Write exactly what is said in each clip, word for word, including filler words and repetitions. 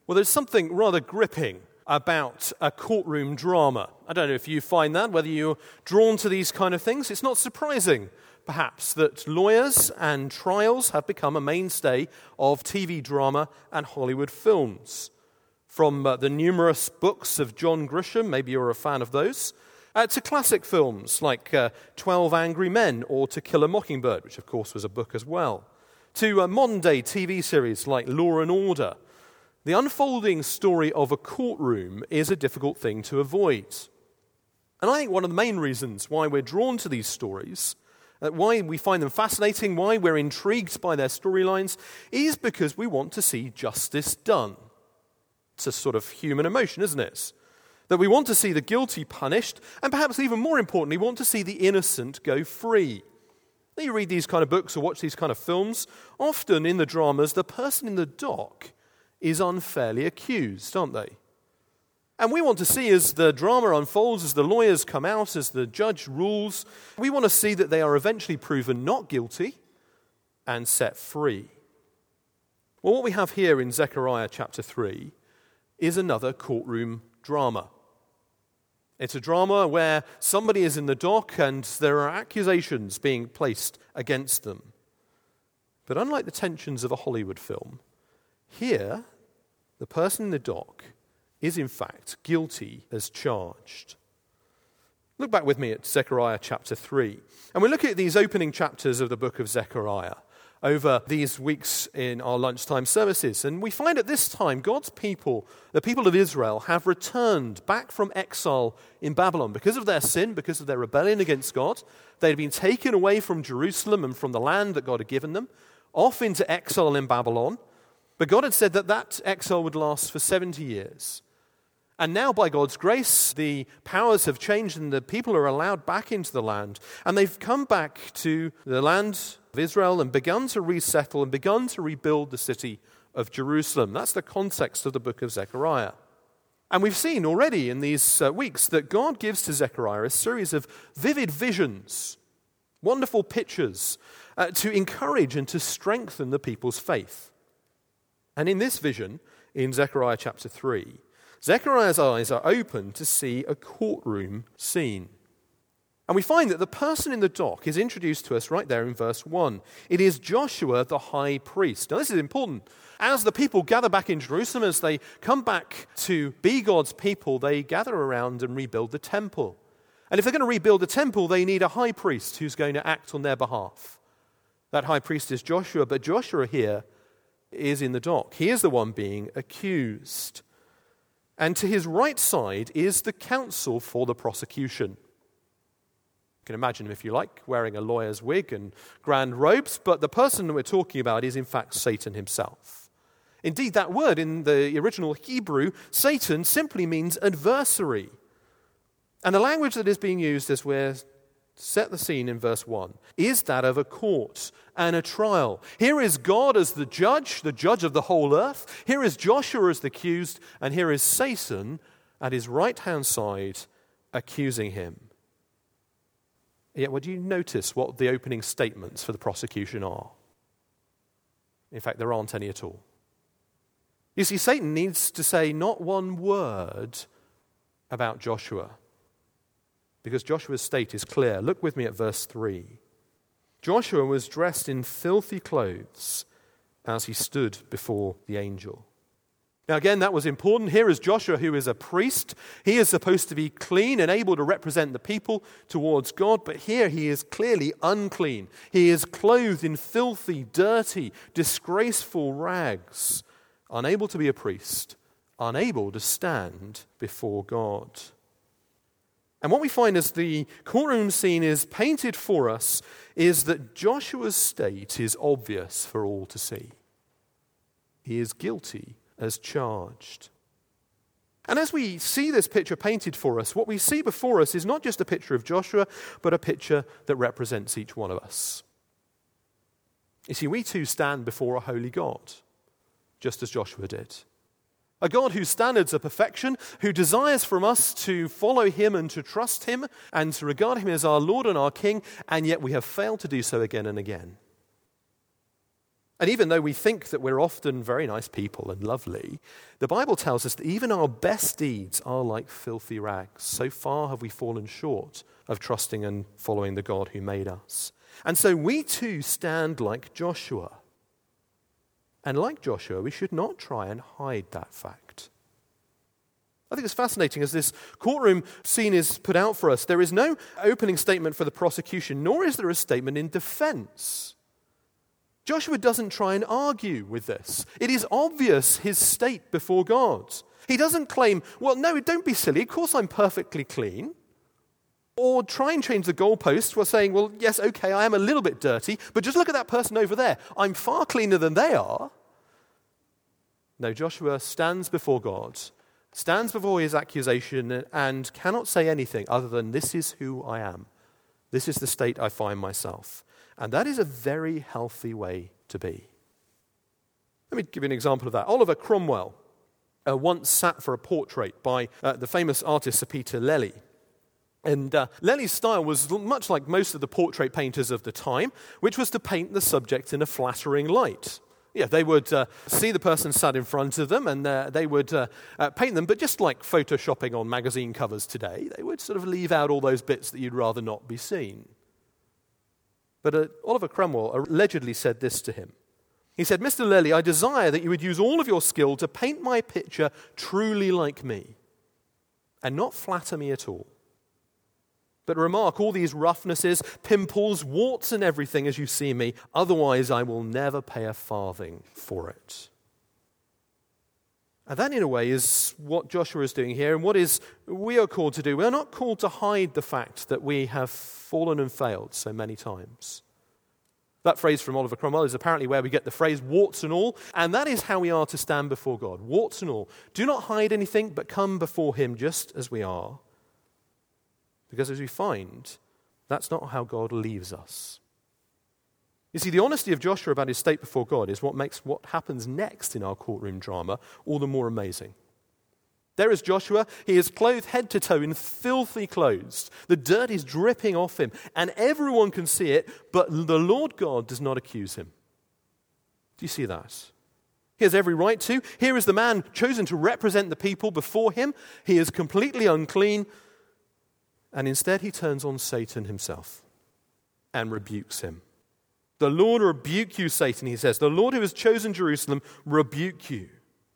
Well, there's something rather gripping about a courtroom drama. I don't know if you find that, whether you're drawn to these kind of things. It's not surprising, perhaps, that lawyers and trials have become a mainstay of T V drama and Hollywood films. From uh, the numerous books of John Grisham, maybe you're a fan of those, uh, to classic films like uh, twelve Angry Men or To Kill a Mockingbird, which of course was a book as well, to uh, modern-day T V series like Law and Order. The unfolding story of a courtroom is a difficult thing to avoid. And I think one of the main reasons why we're drawn to these stories, uh, why we find them fascinating, why we're intrigued by their storylines, is because we want to see justice done. It's a sort of human emotion, isn't it? That we want to see the guilty punished, and perhaps even more importantly, want to see the innocent go free. When you read these kind of books or watch these kind of films, often in the dramas, the person in the dock is unfairly accused, aren't they? And we want to see, as the drama unfolds, as the lawyers come out, as the judge rules, we want to see that they are eventually proven not guilty and set free. Well, what we have here in Zechariah chapter three is another courtroom drama. It's a drama where somebody is in the dock and there are accusations being placed against them. But unlike the tensions of a Hollywood film, here, the person in the dock is in fact guilty as charged. Look back with me at Zechariah chapter three. And we look at these opening chapters of the book of Zechariah over these weeks in our lunchtime services. And we find at this time God's people, the people of Israel, have returned back from exile in Babylon. Because of their sin, because of their rebellion against God, they had been taken away from Jerusalem and from the land that God had given them, off into exile in Babylon. But God had said that that exile would last for seventy years. And now, by God's grace, the powers have changed and the people are allowed back into the land. And they've come back to the land of Israel and begun to resettle and begun to rebuild the city of Jerusalem. That's the context of the book of Zechariah. And we've seen already in these uh, weeks that God gives to Zechariah a series of vivid visions, wonderful pictures, uh, to encourage and to strengthen the people's faith. And in this vision, in Zechariah chapter three, Zechariah's eyes are open to see a courtroom scene. And we find that the person in the dock is introduced to us right there in verse one. It is Joshua the high priest. Now this is important. As the people gather back in Jerusalem, as they come back to be God's people, they gather around and rebuild the temple. And if they're going to rebuild the temple, they need a high priest who's going to act on their behalf. That high priest is Joshua, but Joshua here is in the dock. He is the one being accused. And to his right side is the counsel for the prosecution. You can imagine him, if you like, wearing a lawyer's wig and grand robes, but the person that we're talking about is in fact Satan himself. Indeed, that word in the original Hebrew, Satan, simply means adversary. And the language that is being used as we're set the scene in verse one, is that of a court and a trial. Here is God as the judge, the judge of the whole earth. Here is Joshua as the accused, and here is Satan at his right-hand side accusing him. Yet, would you notice what the opening statements for the prosecution are? In fact, there aren't any at all. You see, Satan needs to say not one word about Joshua, because Joshua's state is clear. Look with me at verse three. Joshua was dressed in filthy clothes as he stood before the angel. Now again, that was important. Here is Joshua, who is a priest. He is supposed to be clean and able to represent the people towards God, but here he is clearly unclean. He is clothed in filthy, dirty, disgraceful rags, unable to be a priest, unable to stand before God. And what we find as the courtroom scene is painted for us is that Joshua's state is obvious for all to see. He is guilty as charged. And as we see this picture painted for us, what we see before us is not just a picture of Joshua, but a picture that represents each one of us. You see, we too stand before a holy God, just as Joshua did. A God whose standards are perfection, who desires from us to follow him and to trust him and to regard him as our Lord and our King, and yet we have failed to do so again and again. And even though we think that we're often very nice people and lovely, the Bible tells us that even our best deeds are like filthy rags. So far have we fallen short of trusting and following the God who made us. And so we too stand like Joshua. And like Joshua, we should not try and hide that fact. I think it's fascinating as this courtroom scene is put out for us. There is no opening statement for the prosecution, nor is there a statement in defense. Joshua doesn't try and argue with this. It is obvious his state before God. He doesn't claim, well, no, don't be silly. Of course I'm perfectly clean. Or try and change the goalpost while saying, well, yes, okay, I am a little bit dirty, but just look at that person over there. I'm far cleaner than they are. No, Joshua stands before God, stands before his accusation, and cannot say anything other than, this is who I am. This is the state I find myself. And that is a very healthy way to be. Let me give you an example of that. Oliver Cromwell uh, once sat for a portrait by uh, the famous artist Sir Peter Lely. And uh, Lely's style was much like most of the portrait painters of the time, which was to paint the subject in a flattering light. Yeah, they would uh, see the person sat in front of them and uh, they would uh, uh, paint them, but just like photoshopping on magazine covers today, they would sort of leave out all those bits that you'd rather not be seen. But uh, Oliver Cromwell allegedly said this to him. He said, Mister Lely, I desire that you would use all of your skill to paint my picture truly like me and not flatter me at all. But remark all these roughnesses, pimples, warts and everything as you see me, otherwise I will never pay a farthing for it. And that in a way is what Joshua is doing here and what is we are called to do. We are not called to hide the fact that we have fallen and failed so many times. That phrase from Oliver Cromwell is apparently where we get the phrase warts and all, and that is how we are to stand before God, warts and all. Do not hide anything, but come before him just as we are. Because as we find, that's not how God leaves us. You see, the honesty of Joshua about his state before God is what makes what happens next in our courtroom drama all the more amazing. There is Joshua. He is clothed head to toe in filthy clothes. The dirt is dripping off him, and everyone can see it, but the Lord God does not accuse him. Do you see that? He has every right to. Here is the man chosen to represent the people before him. He is completely unclean, and instead he turns on Satan himself and rebukes him. The Lord rebuke you, Satan, he says. The Lord who has chosen Jerusalem rebuke you.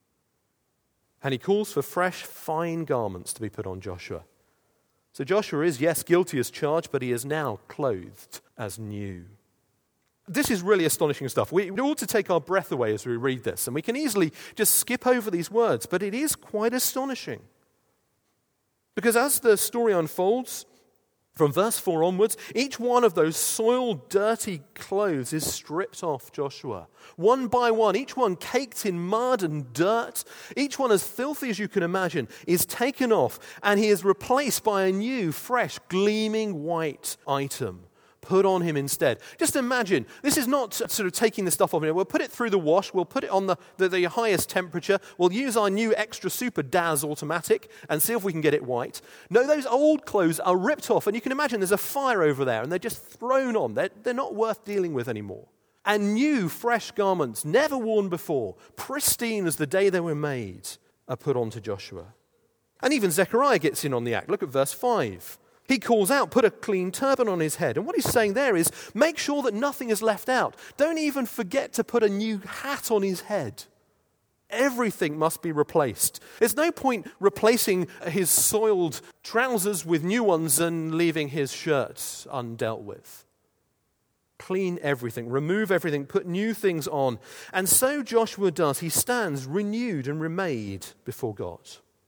And he calls for fresh, fine garments to be put on Joshua. So Joshua is, yes, guilty as charged, but he is now clothed as new. This is really astonishing stuff. We ought to take our breath away as we read this, and we can easily just skip over these words, but it is quite astonishing. Because as the story unfolds, from verse four onwards, each one of those soiled, dirty clothes is stripped off Joshua. One by one, each one caked in mud and dirt, each one as filthy as you can imagine, is taken off, and he is replaced by a new, fresh, gleaming white item put on him instead. Just imagine, this is not sort of taking the stuff off. We'll put it through the wash, we'll put it on the, the, the highest temperature, we'll use our new extra super Daz automatic and see if we can get it white. No, those old clothes are ripped off, and you can imagine there's a fire over there, and they're just thrown on. They're, they're not worth dealing with anymore. And new, fresh garments, never worn before, pristine as the day they were made, are put onto Joshua. And even Zechariah gets in on the act. Look at verse five. He calls out, put a clean turban on his head. And what he's saying there is, make sure that nothing is left out. Don't even forget to put a new hat on his head. Everything must be replaced. There's no point replacing his soiled trousers with new ones and leaving his shirt undealt with. Clean everything, remove everything, put new things on. And so Joshua does. He stands renewed and remade before God.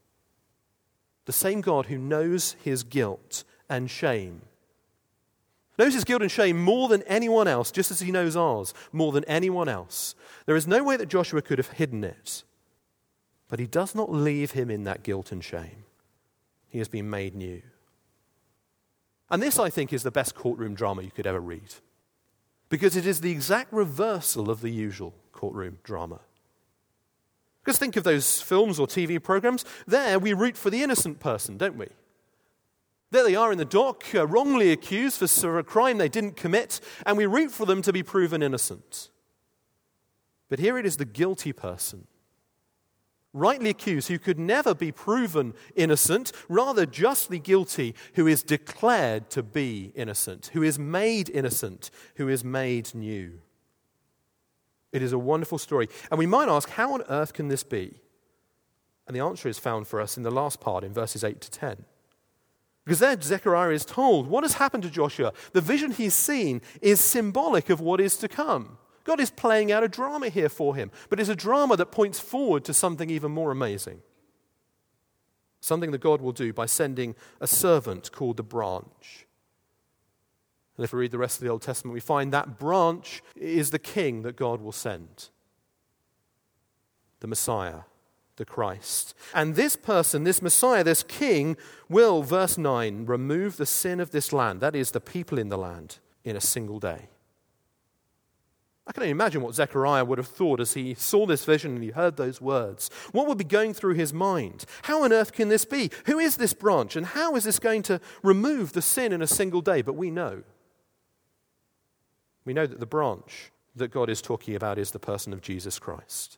The same God who knows his guilt and shame. Knows his guilt and shame more than anyone else, just as he knows ours more than anyone else. There is no way that Joshua could have hidden it. But he does not leave him in that guilt and shame. He has been made new. And this, I think, is the best courtroom drama you could ever read. Because it is the exact reversal of the usual courtroom drama. Because think of those films or T V programs. There we root for the innocent person, don't we? There they are in the dock, uh, wrongly accused for a crime they didn't commit, and we root for them to be proven innocent. But here it is the guilty person, rightly accused, who could never be proven innocent, rather justly guilty, who is declared to be innocent, who is made innocent, who is made new. It is a wonderful story. And we might ask, how on earth can this be? And the answer is found for us in the last part, in verses eight to ten. Because there Zechariah is told what has happened to Joshua. The vision he's seen is symbolic of what is to come. God is playing out a drama here for him, but it's a drama that points forward to something even more amazing. Something that God will do by sending a servant called the branch. And if we read the rest of the Old Testament, we find that branch is the king that God will send. The Messiah, the Christ. And this person, this Messiah, this king, will, verse nine, remove the sin of this land, that is, the people in the land, in a single day. I can only imagine what Zechariah would have thought as he saw this vision and he heard those words. What would be going through his mind? How on earth can this be? Who is this branch? And how is this going to remove the sin in a single day? But we know. We know that the branch that God is talking about is the person of Jesus Christ.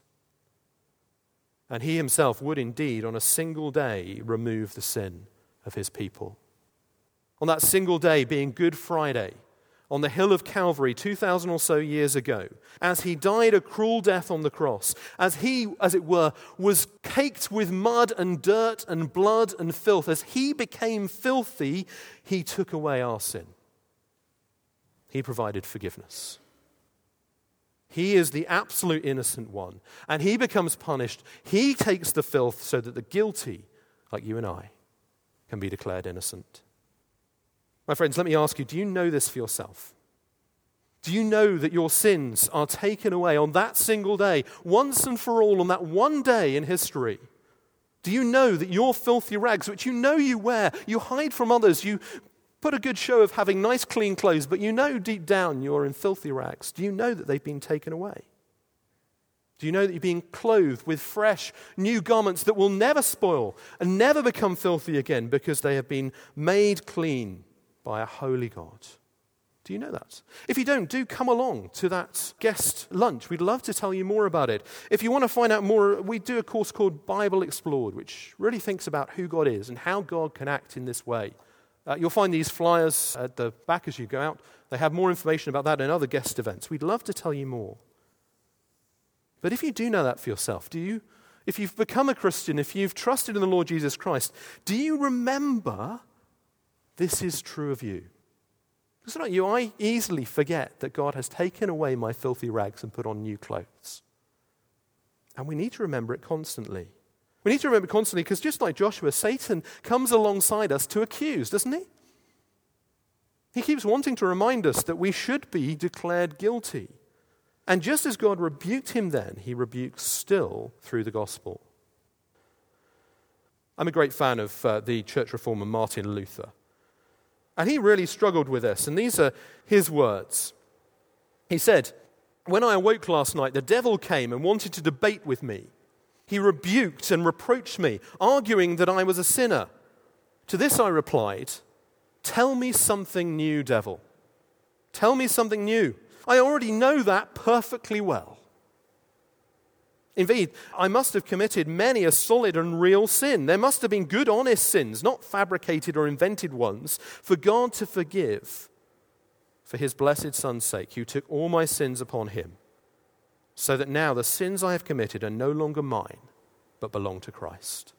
And he himself would indeed, on a single day, remove the sin of his people. On that single day being Good Friday, on the hill of Calvary two thousand or so years ago, as he died a cruel death on the cross, as he, as it were, was caked with mud and dirt and blood and filth, as he became filthy, he took away our sin. He provided forgiveness. He is the absolute innocent one, and he becomes punished. He takes the filth so that the guilty, like you and I, can be declared innocent. My friends, let me ask you, do you know this for yourself? Do you know that your sins are taken away on that single day, once and for all, on that one day in history? Do you know that your filthy rags, which you know you wear, you hide from others, you put a good show of having nice clean clothes, but you know deep down you're in filthy rags? Do you know that they've been taken away? Do you know that you're being clothed with fresh, new garments that will never spoil and never become filthy again because they have been made clean by a holy God? Do you know that? If you don't, do come along to that guest lunch. We'd love to tell you more about it. If you want to find out more, we do a course called Bible Explored, which really thinks about who God is and how God can act in this way. Uh, you'll find these flyers at the back as you go out. They have more information about that and other guest events. We'd love to tell you more. But if you do know that for yourself, do you, if you've become a Christian, if you've trusted in the Lord Jesus Christ, do you remember this is true of you? Because like you, I easily forget that God has taken away my filthy rags and put on new clothes. And we need to remember it constantly. We need to remember constantly because just like Joshua, Satan comes alongside us to accuse, doesn't he? He keeps wanting to remind us that we should be declared guilty. And just as God rebuked him then, he rebukes still through the gospel. I'm a great fan of uh, the church reformer Martin Luther. And he really struggled with this. And these are his words. He said, "When I awoke last night, the devil came and wanted to debate with me. He rebuked and reproached me, arguing that I was a sinner. To this I replied, 'Tell me something new, devil. Tell me something new. I already know that perfectly well. Indeed, I must have committed many a solid and real sin. There must have been good, honest sins, not fabricated or invented ones, for God to forgive for his blessed Son's sake, who took all my sins upon him, so that now the sins I have committed are no longer mine, but belong to Christ.'"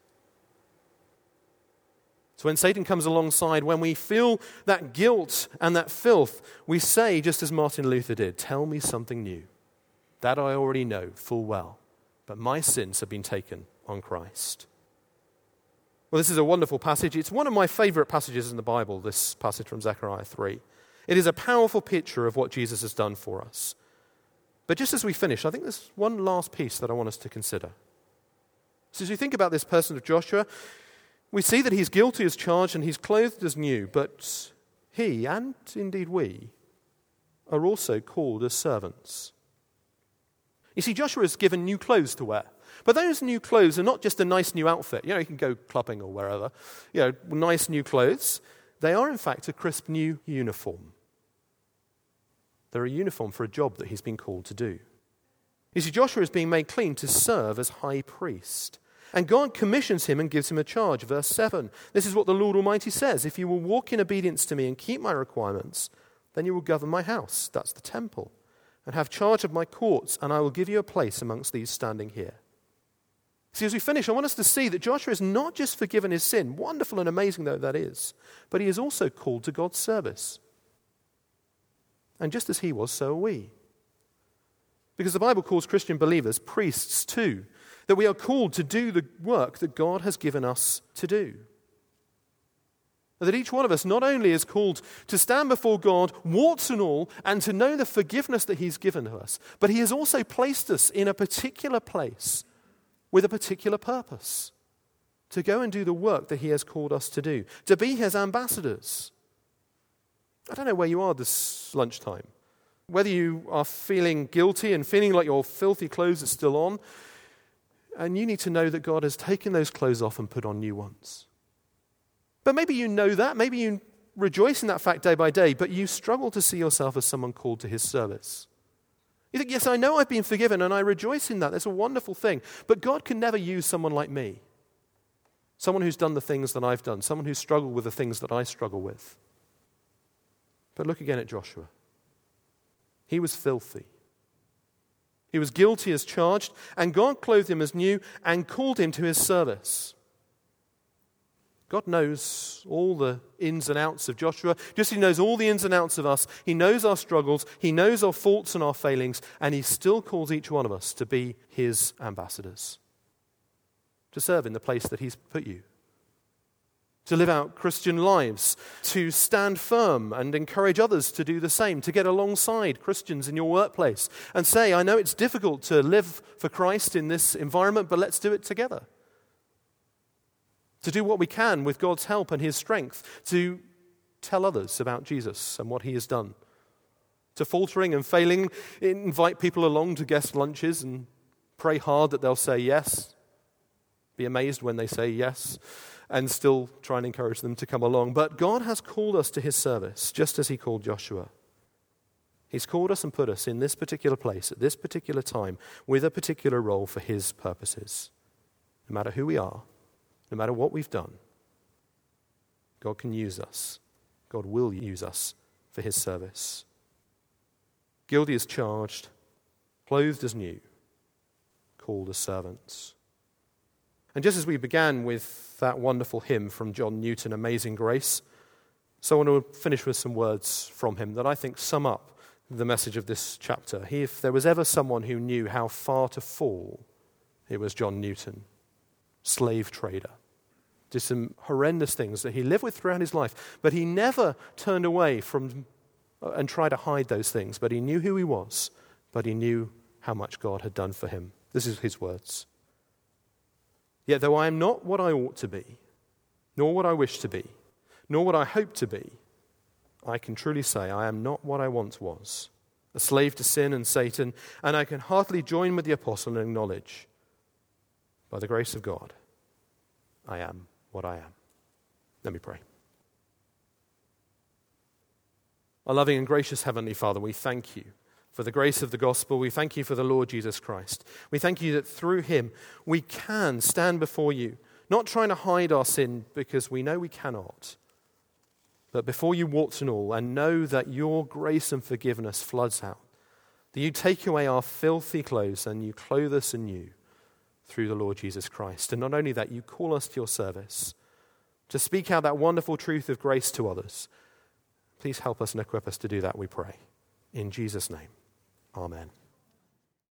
So when Satan comes alongside, when we feel that guilt and that filth, we say, just as Martin Luther did, "Tell me something new. That I already know full well, but my sins have been taken on Christ." Well, this is a wonderful passage. It's one of my favorite passages in the Bible, this passage from Zechariah three. It is a powerful picture of what Jesus has done for us. But just as we finish, I think there's one last piece that I want us to consider. So as we think about this person of Joshua, we see that he's guilty as charged and he's clothed as new, but he, and indeed we, are also called as servants. You see, Joshua is given new clothes to wear. But those new clothes are not just a nice new outfit. You know, you can go clubbing or wherever. You know, nice new clothes. They are, in fact, a crisp new uniform. They're a uniform for a job that he's been called to do. You see, Joshua is being made clean to serve as high priest. And God commissions him and gives him a charge. Verse seven. This is what the Lord Almighty says. If you will walk in obedience to me and keep my requirements, then you will govern my house, that's the temple, and have charge of my courts, and I will give you a place amongst these standing here. See, as we finish, I want us to see that Joshua is not just forgiven his sin, wonderful and amazing though that is, but he is also called to God's service. And just as he was, so are we. Because the Bible calls Christian believers priests too, that we are called to do the work that God has given us to do. That each one of us not only is called to stand before God, warts and all, and to know the forgiveness that he's given to us, but he has also placed us in a particular place with a particular purpose, to go and do the work that he has called us to do, to be his ambassadors. I don't know where you are this lunchtime, whether you are feeling guilty and feeling like your filthy clothes are still on, and you need to know that God has taken those clothes off and put on new ones. But maybe you know that, maybe you rejoice in that fact day by day, but you struggle to see yourself as someone called to his service. You think, yes, I know I've been forgiven and I rejoice in that. That's a wonderful thing. But God can never use someone like me, someone who's done the things that I've done, someone who's struggled with the things that I struggle with. But look again at Joshua. He was filthy. He was guilty as charged, and God clothed him as new and called him to his service. God knows all the ins and outs of Joshua, just as he knows all the ins and outs of us. He knows our struggles, he knows our faults and our failings, and he still calls each one of us to be his ambassadors, to serve in the place that he's put you, to live out Christian lives, to stand firm and encourage others to do the same, to get alongside Christians in your workplace and say, I know it's difficult to live for Christ in this environment, but let's do it together. To do what we can with God's help and his strength, to tell others about Jesus and what he has done. To faltering and failing, invite people along to guest lunches and pray hard that they'll say yes. Be amazed when they say yes, and still try and encourage them to come along. But God has called us to his service, just as he called Joshua. He's called us and put us in this particular place, at this particular time, with a particular role for his purposes. No matter who we are, no matter what we've done, God can use us. God will use us for his service. Guilty as charged, clothed as new, called as servants. And just as we began with that wonderful hymn from John Newton, Amazing Grace, so I want to finish with some words from him that I think sum up the message of this chapter. He, if there was ever someone who knew how far to fall, it was John Newton, slave trader. Did some horrendous things that he lived with throughout his life, but he never turned away from and tried to hide those things. But he knew who he was, but he knew how much God had done for him. This is his words. Yet though I am not what I ought to be, nor what I wish to be, nor what I hope to be, I can truly say I am not what I once was, a slave to sin and Satan, and I can heartily join with the apostle and acknowledge, by the grace of God, I am what I am. Let me pray. Our loving and gracious Heavenly Father, we thank you for the grace of the gospel. We thank you for the Lord Jesus Christ. We thank you that through him we can stand before you, not trying to hide our sin because we know we cannot, but before you warts and all, and know that your grace and forgiveness floods out, that you take away our filthy clothes and you clothe us anew through the Lord Jesus Christ. And not only that, you call us to your service to speak out that wonderful truth of grace to others. Please help us and equip us to do that, we pray. In Jesus' name, amen.